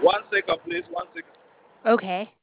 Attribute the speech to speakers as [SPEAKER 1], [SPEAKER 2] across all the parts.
[SPEAKER 1] One second, please. One second.
[SPEAKER 2] Okay.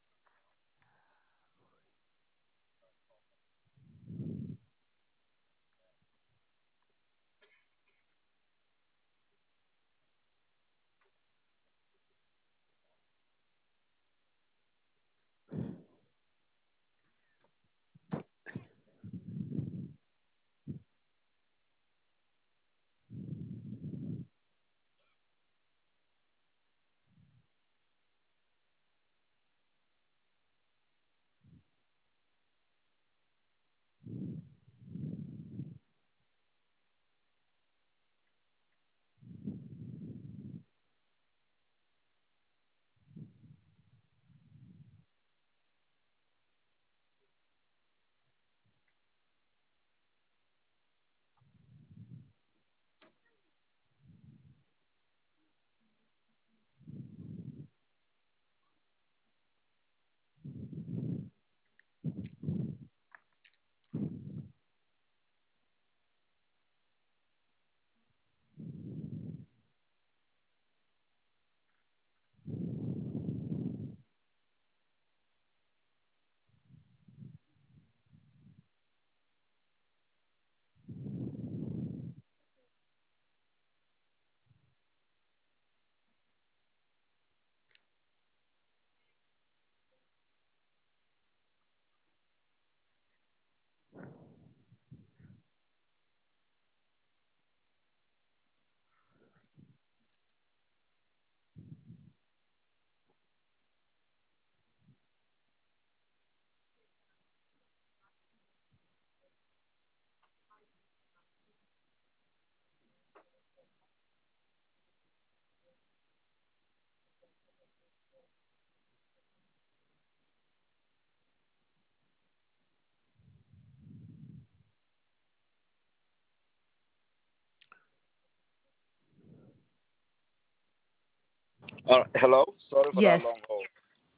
[SPEAKER 1] Hello. Sorry for that
[SPEAKER 2] Yes.
[SPEAKER 1] long hold.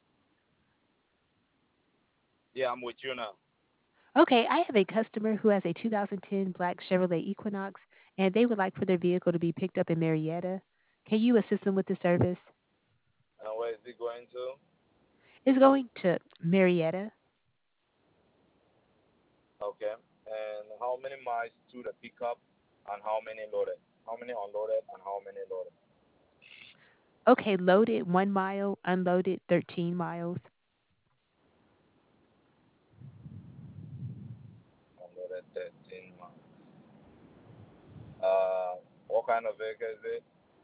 [SPEAKER 1] Yeah, I'm with you now.
[SPEAKER 2] Okay, I have a customer who has a 2010 black Chevrolet Equinox, and they would like for their vehicle to be picked up in Marietta. Can you assist them with the service?
[SPEAKER 1] And where is it going to?
[SPEAKER 2] It's going to Marietta.
[SPEAKER 1] Okay. And how many miles to the pickup, and how many loaded? How many unloaded and how many loaded?
[SPEAKER 2] Okay, loaded 1 mile, unloaded 13 miles.
[SPEAKER 1] Unloaded 13 miles. Uh, what kind of vehicle is it?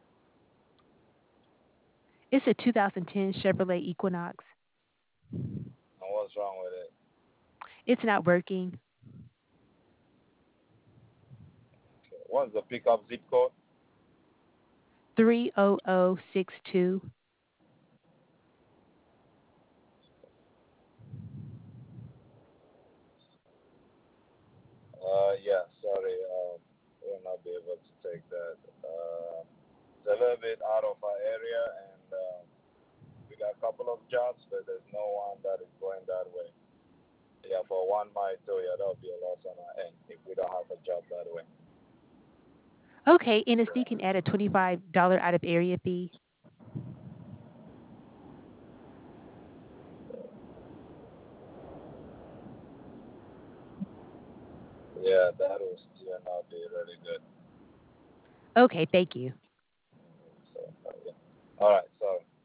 [SPEAKER 2] It's a 2010 Chevrolet Equinox.
[SPEAKER 1] And what's wrong with it?
[SPEAKER 2] It's not working.
[SPEAKER 1] Okay. What's the pickup zip code?
[SPEAKER 2] 30062.
[SPEAKER 1] Yeah, sorry. We'll not be able to take that. It's a little bit out of our area, and we got a couple of jobs, but there's no one that is going that way. Yeah, for 1 mile too, yeah, that'll be a loss on our end if we don't have a job that way.
[SPEAKER 2] Okay, and if you can add a $25 out of area fee.
[SPEAKER 1] Yeah, that will still not be really good.
[SPEAKER 2] Okay, thank you.
[SPEAKER 1] So, yeah. All right, sorry.